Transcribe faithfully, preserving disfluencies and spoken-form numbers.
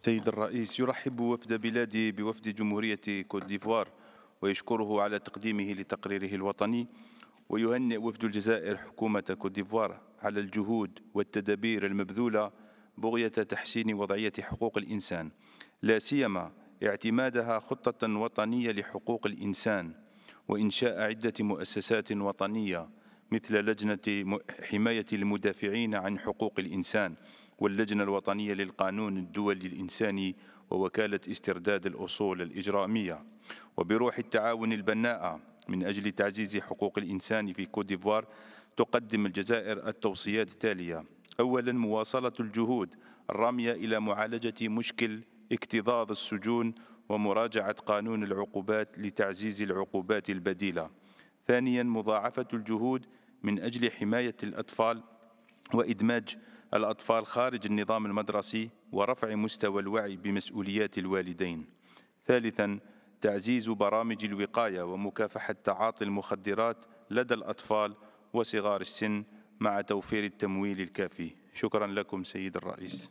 سيد الرئيس، يرحب وفد بلادي بوفد جمهورية كوت ديفوار ويشكره على تقديمه لتقريره الوطني، ويهنئ وفد الجزائر حكومة كوت ديفوار على الجهود والتدابير المبذولة بغية تحسين وضعية حقوق الإنسان، لا سيما اعتمادها خطة وطنية لحقوق الإنسان وإنشاء عدة مؤسسات وطنية مثل لجنة حماية المدافعين عن حقوق الإنسان واللجنة الوطنية للقانون الدولي الإنساني ووكالة استرداد الأصول الإجرامية. وبروح التعاون البناءة من أجل تعزيز حقوق الإنسان في كوت ديفوار تقدم الجزائر التوصيات التالية: أولا، مواصلة الجهود الرامية إلى معالجة مشكل اكتظاظ السجون ومراجعة قانون العقوبات لتعزيز العقوبات البديلة. ثانيا، مضاعفة الجهود من أجل حماية الأطفال وإدماج الأطفال خارج النظام المدرسي ورفع مستوى الوعي بمسؤوليات الوالدين. ثالثا، تعزيز برامج الوقاية ومكافحة تعاطي المخدرات لدى الأطفال وصغار السن مع توفير التمويل الكافي. شكرا لكم سيد الرئيس.